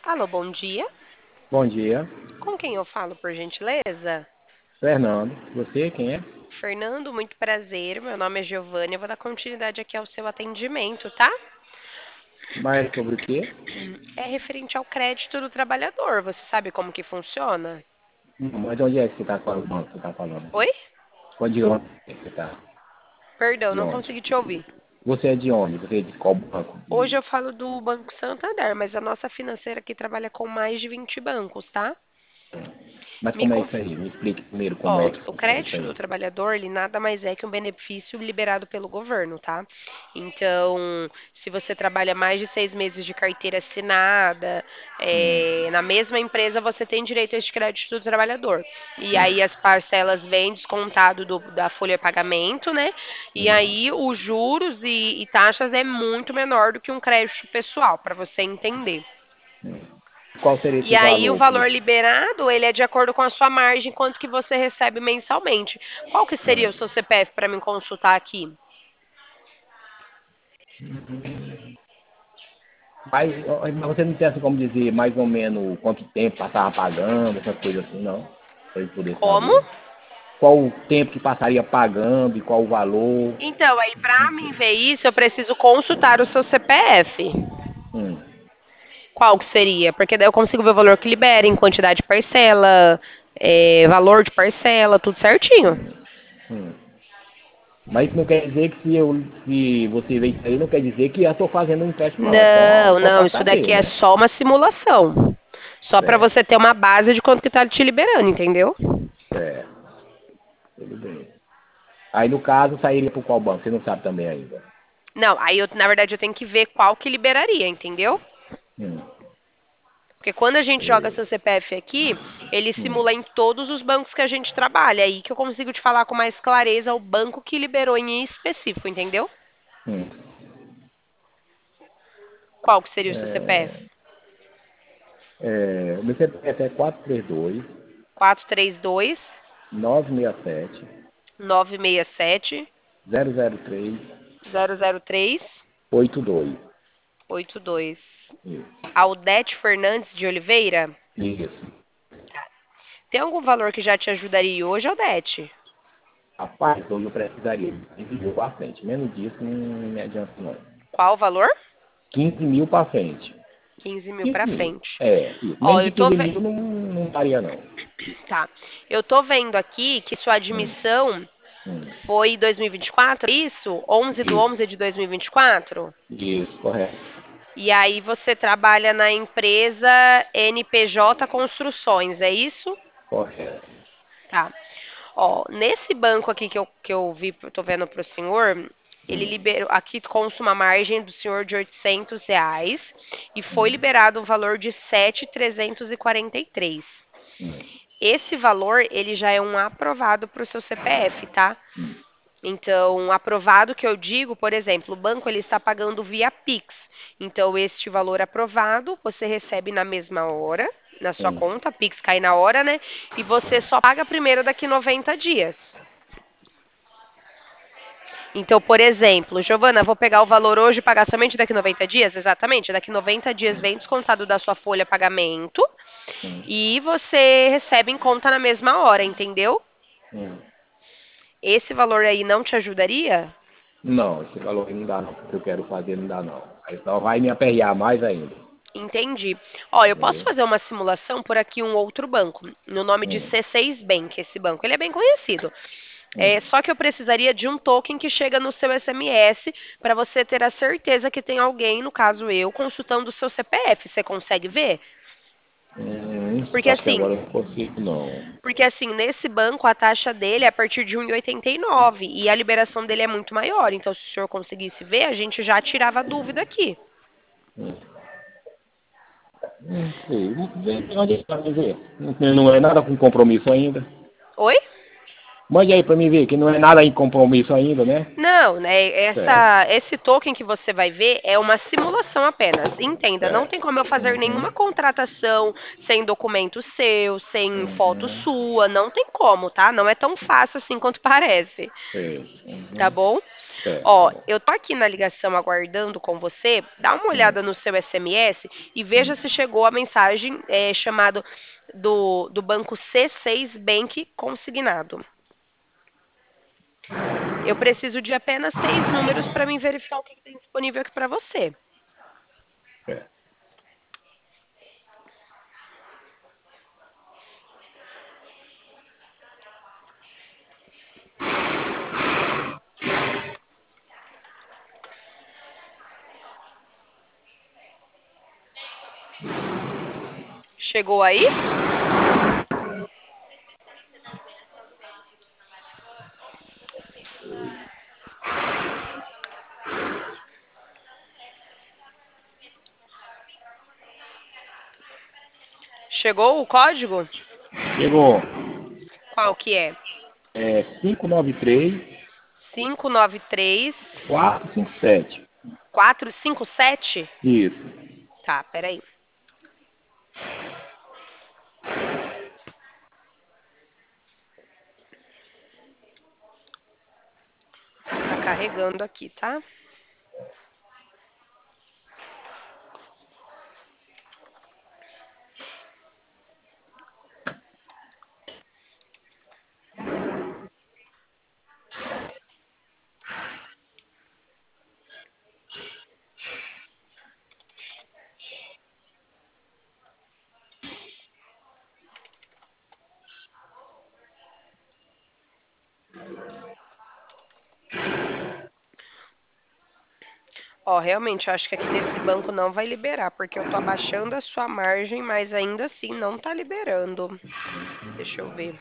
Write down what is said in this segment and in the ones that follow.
Alô, bom dia. Bom dia, Com quem eu falo, por gentileza? Fernando. Você, quem é? Fernando, muito prazer. Meu nome é Giovana. Eu vou dar continuidade aqui ao seu atendimento, tá? Mas sobre o quê? É referente ao crédito do trabalhador. Você sabe como que funciona? Mas onde é que você está falando? Você está falando? Oi? De onde é que você está? Perdão, De não onde? consegui te ouvir. Você é de onde? Você é de qual banco? Hoje eu falo do Banco Santander, mas a nossa financeira aqui trabalha com mais de 20 bancos, tá? Mas Me como é conf... isso aí? Me explique primeiro como é Ó, que o funciona isso crédito do aí. trabalhador, ele nada mais é que um benefício liberado pelo governo, tá? Então, se você trabalha mais de 6 meses de carteira assinada, Hum, na mesma empresa você tem direito a este crédito do trabalhador. E aí as parcelas vêm descontado da folha de pagamento, né? E hum, aí os juros e taxas é muito menor do que um crédito pessoal, para você entender. hum. Qual seria E esse aí o valor? valor liberado, ele é de acordo com a sua margem, quanto que você recebe mensalmente. Qual que seria o seu Hum. CPF para me consultar aqui? Mas você não tem assim como dizer mais ou menos quanto tempo passava pagando, essas coisas assim, não? Para eu poder Como? saber. Qual o tempo que passaria pagando e qual o valor? Então, aí para mim ver isso, eu preciso consultar o seu CPF. Hum, Qual que seria? Porque daí eu consigo ver o valor que libera, em quantidade de parcela, valor de parcela, tudo certinho. hum. Mas isso não quer dizer que se você vê isso aí, não quer dizer que eu estou fazendo um empréstimo, não. É só, Não, só não, para isso saber, daqui é né? só uma simulação. Só para Certo, você ter uma base de quanto que tá te liberando, entendeu? certo. Tudo bem. Aí, no caso, sairia por qual banco? Você não sabe também ainda. Não, aí eu, na verdade, eu tenho que ver qual que liberaria, entendeu? Hum, Porque quando a gente joga sei. seu CPF aqui, ele Hum, simula em todos os bancos que a gente trabalha. Aí que eu consigo te falar com mais clareza o banco que liberou em específico, entendeu? hum. Qual que seria o seu CPF? O meu CPF é 432 432 967 967 003 003 82. 82. Isso. Aldete Fernandes de Oliveira? Isso. Tem algum valor que já te ajudaria hoje, Aldete? Rapaz, hoje eu precisaria de 15 mil para frente. Menos disso não me adianta, não. Qual o valor? 15 mil para frente. 15 mil 15 pra mil. frente. É, isso. Ó, Menos eu de tô 15 vendo. mil não daria, não. Tá. Eu tô vendo aqui que sua Hum, admissão hum. foi 2024, isso? 11 do Isso, 11 de 2024? isso, correto. E aí você trabalha na empresa NPJ Construções, é isso? Correto. Tá. Ó, nesse banco aqui que eu vi, tô vendo pro senhor, ele Hum, liberou, aqui consta uma margem do senhor de R$ 800 e foi hum, liberado um valor de 7.343. hum, Esse valor, ele já é um aprovado para o seu CPF, tá? hum, Então, aprovado que eu digo, por exemplo, o banco ele está pagando via Pix. Então, este valor aprovado, você recebe na mesma hora, na sua hum. conta, Pix cai na hora, né? E você só paga primeiro daqui 90 dias. Então, por exemplo, Giovana, vou pegar o valor hoje e pagar somente daqui 90 dias? Exatamente. Daqui 90 dias vem descontado da sua folha pagamento Hum, e você recebe em conta na mesma hora, entendeu? hum. Esse valor aí não te ajudaria? Não, esse valor aí não dá não. O que eu quero fazer não dá não. Aí só vai me aperrear mais ainda. Entendi. Ó, eu posso Entendeu? fazer uma simulação por aqui um outro banco, no nome de Hum, C6 Bank, esse banco. Ele é bem conhecido. hum. Só que eu precisaria de um token que chega no seu SMS para você ter a certeza que tem alguém, no caso eu, consultando o seu CPF. Você consegue ver? Porque Acho que assim, agora eu não consigo não. porque assim, nesse banco a taxa dele é a partir de 1,89 e a liberação dele é muito maior. Então, se o senhor conseguisse ver, a gente já tirava a dúvida aqui. Não sei. Onde é que vai me ver? Não é nada com compromisso ainda. Oi? Mande aí pra mim ver, que não é nada em compromisso ainda, né? Não, né? Certo, Esse token que você vai ver é uma simulação apenas. Entenda, não tem certo. como eu fazer nenhuma Uhum, contratação sem documento seu, sem foto uhum, sua. Não tem como, tá? Não é tão fácil assim quanto parece, sei. tá Uhum, bom? certo, tá Ó, bom. eu tô aqui na ligação aguardando com você. Dá uma olhada no seu SMS e veja se chegou a mensagem chamado do banco C6 Bank consignado. Eu preciso de apenas 6 números para mim verificar o que tem disponível aqui para você. Certo. Chegou aí? Chegou o código? Chegou. Qual que é? É 593 593 457. 457? Isso. Tá, peraí. Tá carregando aqui, tá? Ó, realmente, eu acho que aqui nesse banco não vai liberar, porque eu tô abaixando a sua margem, mas ainda assim não tá liberando. Deixa eu ver.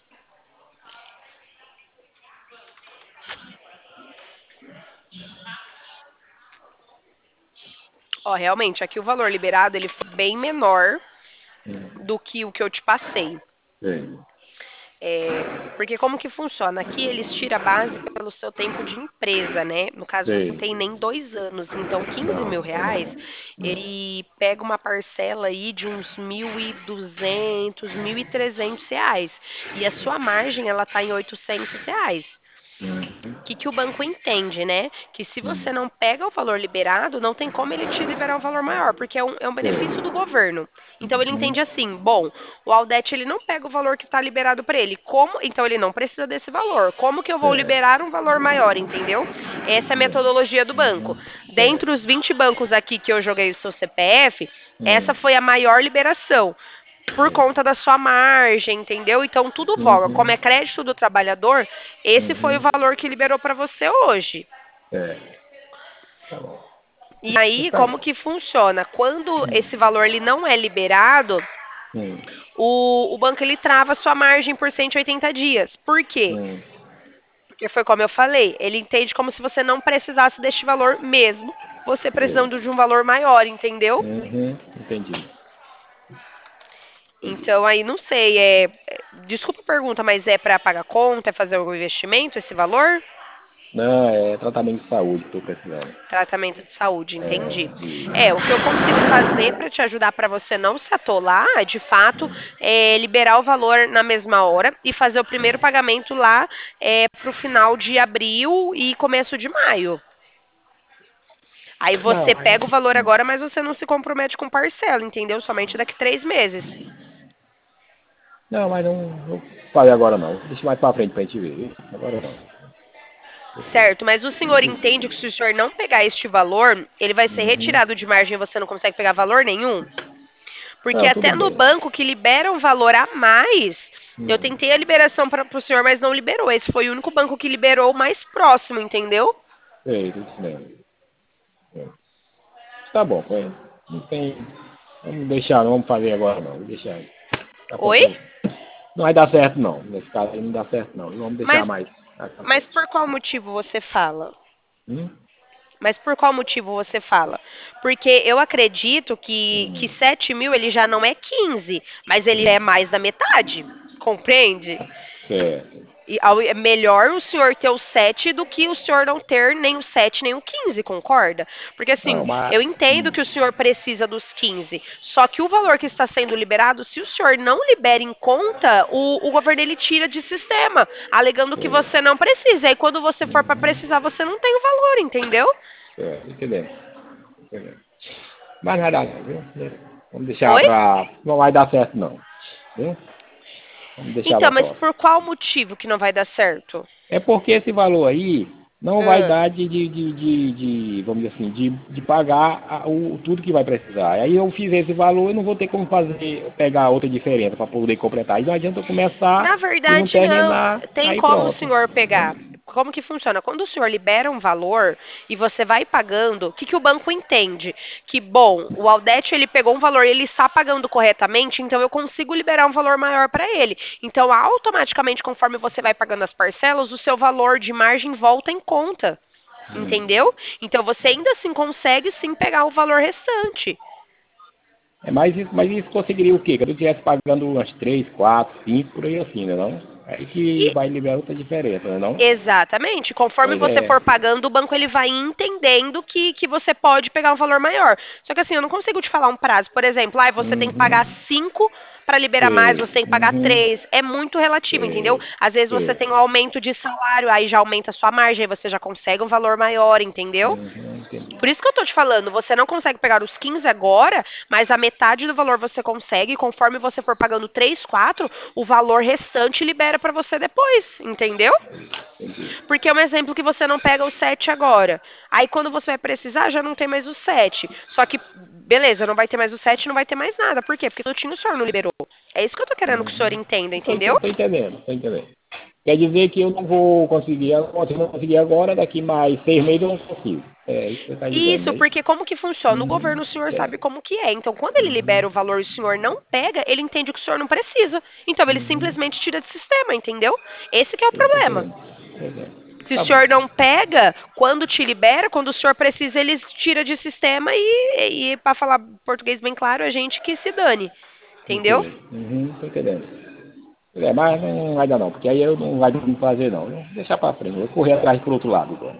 Ó, realmente, aqui o valor liberado ele foi bem menor do que o que eu te passei. Sei. Porque como que funciona? Aqui eles tiram a base pelo seu tempo de empresa, né? No caso, você não Sei. tem nem 2 anos. Então, 15 Não, mil não tem não. reais, ele pega uma parcela aí de uns 1.200, 1.300 reais. E a sua margem, ela tá em 800 reais. Hum, O que, que o banco entende, né? Que se você hum, não pega o valor liberado, não tem como ele te liberar um valor maior, porque é um benefício do sei. governo. Então ele Uhum, entende assim, bom, o Aldete ele não pega o valor que está liberado para ele, como? Então ele não precisa desse valor. Como que eu vou certo. liberar um valor maior, entendeu? Essa é a metodologia do banco. Dentre Certo. os 20 bancos aqui que eu joguei o seu CPF, essa Hum, foi a maior liberação por conta da sua margem, entendeu? Então tudo voga. Como uhum, é crédito do trabalhador, esse foi o uhum, valor que liberou para você hoje. certo. Tá bom. E aí, Tá. como que funciona? Quando esse valor ele não é liberado, Hum, o banco ele trava a sua margem por 180 dias. Por quê? hum, Porque foi como eu falei, ele entende como se você não precisasse deste valor mesmo, você sei. precisando de um valor maior, entendeu? Uhum, entendi. Então aí não sei, desculpa a pergunta, mas é para pagar conta, é fazer algum investimento esse valor? Não, é tratamento de saúde que tô precisando. Tratamento de saúde, entendi. É, isso. O que eu consigo fazer para te ajudar para você não se atolar, de fato, é liberar o valor na mesma hora e fazer o primeiro pagamento lá para o final de abril e começo de maio. Aí Não, você pega o valor agora, mas você não se compromete com parcela, entendeu? Somente daqui 3 meses. não, mas não vou fazer agora não. Deixa mais pra frente pra gente ver. Agora não. Certo, mas o senhor entende que se o senhor não pegar este valor, ele vai ser Uhum. retirado de margem e você não consegue pegar valor nenhum? Porque Não, tudo até no bem. banco que libera um valor a mais, eu Hum, tentei a liberação para o senhor, mas não liberou. Esse foi o único banco que liberou o mais próximo, entendeu? sei, tudo bem. É. Tá bom, foi. Não tem. Vamos deixar, não vamos fazer agora não. Vamos deixar. Daqui a Oi? pouco não vai dar certo não. Nesse caso aí não dá certo não. Vamos deixar Mas, mais daqui a mas frente. por qual motivo você fala? Hum? Mas por qual motivo você fala? Porque eu acredito que Hum, 7 mil ele já não é 15, mas ele é mais da metade. Compreende? Certo. É melhor o senhor ter o 7 do que o senhor não ter nem o 7 nem o 15, concorda? Porque assim, Não, mas. eu entendo que o senhor precisa dos 15, só que o valor que está sendo liberado, se o senhor não libera em conta, o governo ele tira de sistema, alegando que Certo. você não precisa. E aí quando você for para Uhum. precisar, você não tem o valor, entendeu? Certo. Entendendo. Entendendo. Mas não vai dar não, viu? Vamos deixar Oi? pra. Não vai dar certo não. Viu? Vamos deixar Então, pra mas próxima. por qual motivo que não vai dar certo? É porque esse valor aí não vai Ah, dar vamos dizer assim, de pagar tudo que vai precisar. Aí eu fiz esse valor, eu não vou ter como fazer, pegar outra diferença para poder completar. Aí não adianta eu começar Na e não verdade, não. terminar, Tem aí como o pronto. senhor Né? pegar. Como que funciona? Quando o senhor libera um valor e você vai pagando, o que, que o banco entende? Que, bom, o Aldete ele pegou um valor, ele está pagando corretamente, então eu consigo liberar um valor maior para ele. Então, automaticamente, conforme você vai pagando as parcelas, o seu valor de margem volta em conta. Entendeu? Então, você ainda assim consegue sim pegar o valor restante. É, mas isso conseguiria o quê? Que eu estivesse pagando umas 3, 4, 5 por aí assim, né não? Aí que E vai liberar outra diferença, né não? exatamente. Conforme Pois você é. for pagando, o banco ele vai entendendo que você pode pegar um valor maior. Só que assim, eu não consigo te falar um prazo. Por exemplo, você tem que pagar Uhum. 5 para liberar mais, você Sei. tem que pagar Uhum. 3. É muito relativo, entendeu? Sei. Às vezes você Sei. tem um aumento de salário, aí já aumenta a sua margem, aí você já consegue um valor maior, entendeu? Uhum. Entendi. Por isso que eu tô te falando, você não consegue pegar os 15 agora, mas a metade do valor você consegue, e conforme você for pagando 3, 4, o valor restante libera para você depois, entendeu? Entendi. Porque é um exemplo que você não pega o 7 agora. Aí quando você vai precisar, já não tem mais o 7. Só que, beleza, não vai ter mais o 7, não vai ter mais nada. Por quê? Porque no tinha o senhor não liberou. É isso que eu tô querendo que o senhor Uhum. entenda, Tô, entendeu? tô entendendo, tô entendendo. Quer dizer que eu não vou conseguir, se eu não conseguir agora, daqui mais 6 meses eu não consigo. É isso que você está dizendo, Isso, não é isso? porque como que funciona? O Uhum. governo, o senhor sabe Certo. como que é. Então, quando ele libera o valor e o senhor não pega, ele entende que o senhor não precisa. Então, ele Uhum. simplesmente tira de sistema, entendeu? Esse que é o Eu tô problema. entendendo. Pois é. Se o Tá bom. senhor não pega, quando te libera, quando o senhor precisa, eles tira de sistema e para falar português bem claro, a gente que se dane. Entendeu? Sei. Uhum. Tô entendendo. É, mas não vai dar não, porque aí eu não vai me fazer não. Eu vou deixar pra frente, eu vou correr atrás pro outro lado agora.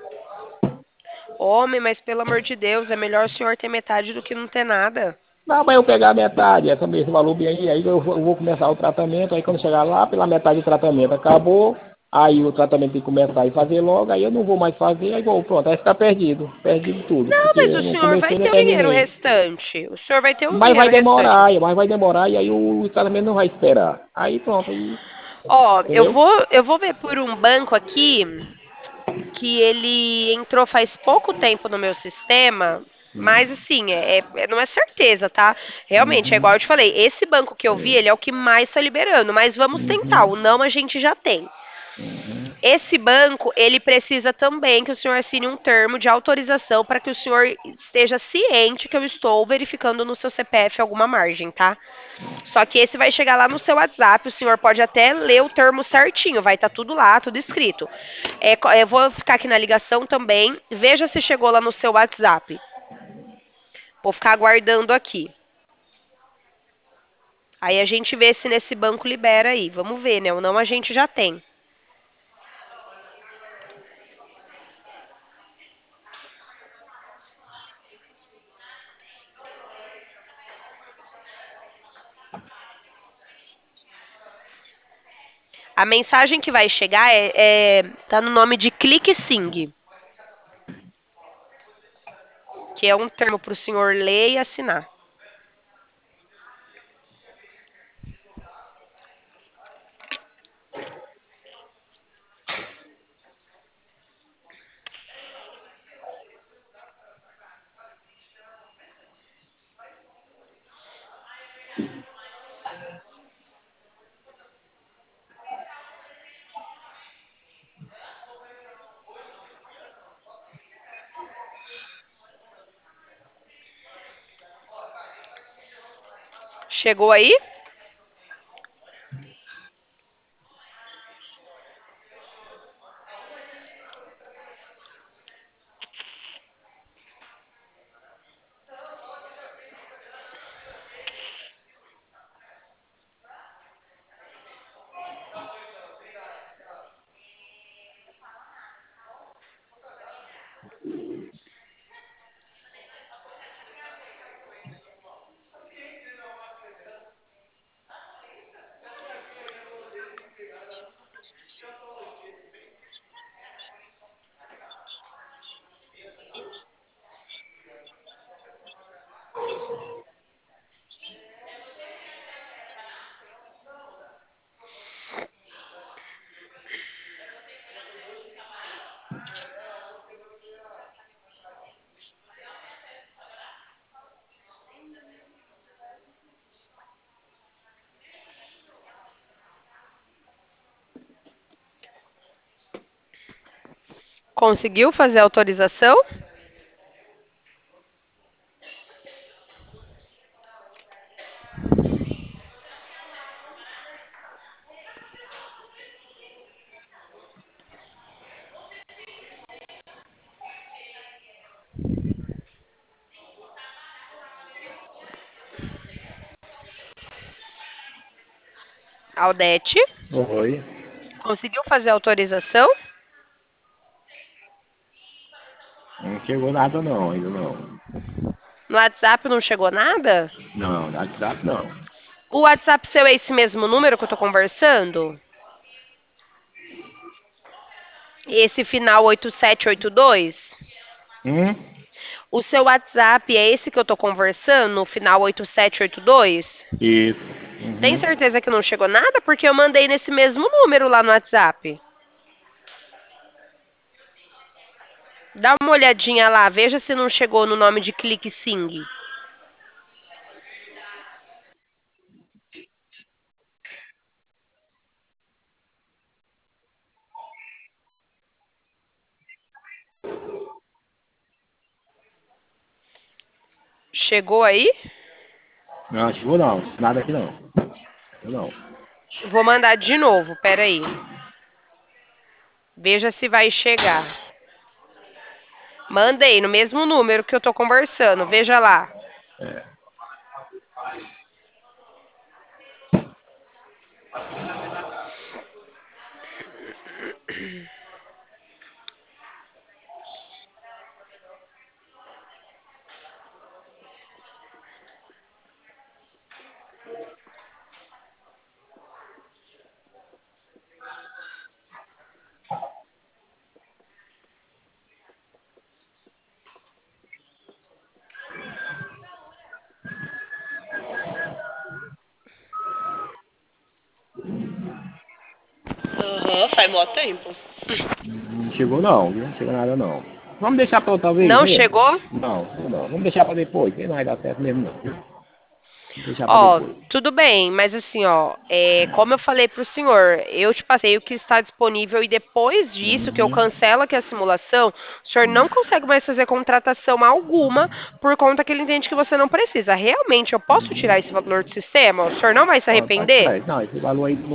Homem, mas pelo amor de Deus, é melhor o senhor ter metade do que não ter nada. Não, mas eu pegar a metade, esse valor bem aí eu vou começar o tratamento, aí quando chegar lá, pela metade do tratamento acabou, aí o tratamento tem que começar e fazer logo, aí eu não vou mais fazer, aí vou, pronto, aí fica perdido, perdido tudo, Não, porque mas o eu não senhor vai comecei nem ter o dinheiro terminei. restante. O senhor vai ter o Mas dinheiro restante. vai demorar, e aí o tratamento não vai esperar. Aí pronto, aí, Ó, entendeu? eu vou ver por um banco aqui que ele entrou faz pouco tempo no meu sistema, mas Hum. assim, não é certeza, tá? Realmente, é igual Uhum. eu te falei, esse banco que eu vi, Sei. ele é o que mais está liberando, mas vamos tentar, o Uhum. não a gente já tem. Uhum. Esse banco, ele precisa também que o senhor assine um termo de autorização para que o senhor esteja ciente que eu estou verificando no seu CPF alguma margem, tá? Só que esse vai chegar lá no seu WhatsApp, o senhor pode até ler o termo certinho, vai estar tudo lá, tudo escrito. Eu vou ficar aqui na ligação também, veja se chegou lá no seu WhatsApp. Vou ficar aguardando aqui. Aí a gente vê se nesse banco libera aí. Vamos ver, né? Ou não a gente já tem. A mensagem que vai chegar tá no nome de Clique Sing, que é um termo para o senhor ler e assinar. Chegou aí? Conseguiu fazer a autorização? Aldete, Oi. conseguiu fazer a autorização? Não chegou nada não, ainda não. No WhatsApp não chegou nada? Não, no WhatsApp não. O WhatsApp seu é esse mesmo número que eu tô conversando? Esse final 8782? Hum? O seu WhatsApp é esse que eu tô conversando, no final 8782? Isso. Tem Uhum. certeza que não chegou nada? Porque eu mandei nesse mesmo número lá no WhatsApp. Dá uma olhadinha lá, veja se não chegou no nome de Clique Sing. Chegou aí? Não, chegou não. Nada aqui não. Não. Vou mandar de novo, peraí. Veja se vai chegar. Mandei no mesmo número que eu tô conversando, veja lá. É. Aham, faz mó tempo. Não chegou não, viu? Não chegou nada não. Vamos deixar para outra vez Não mesmo? chegou? Não. Vamos deixar para depois, que não vai dar certo mesmo não. Viu? Vamos deixar para Ó, depois. tudo bem, mas assim, ó, como eu falei pro senhor, eu te passei o que está disponível e depois disso, que eu Uhum. cancelo aqui a simulação, o senhor não consegue mais fazer contratação alguma por conta que ele entende que você não precisa. Realmente, eu posso tirar esse valor do sistema? O senhor não vai se Ó, tá arrepender? certo. Não, esse valor aí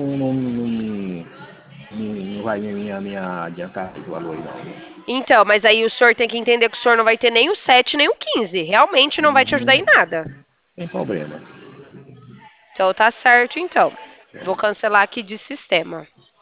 não vai me adiantar esse valor aí não. Viu? Então, mas aí o senhor tem que entender que o senhor não vai ter nem o 7 nem o 15. Realmente não vai te ajudar em Uhum. nada. Sem problema. Então tá certo, então. Vou cancelar aqui de sistema.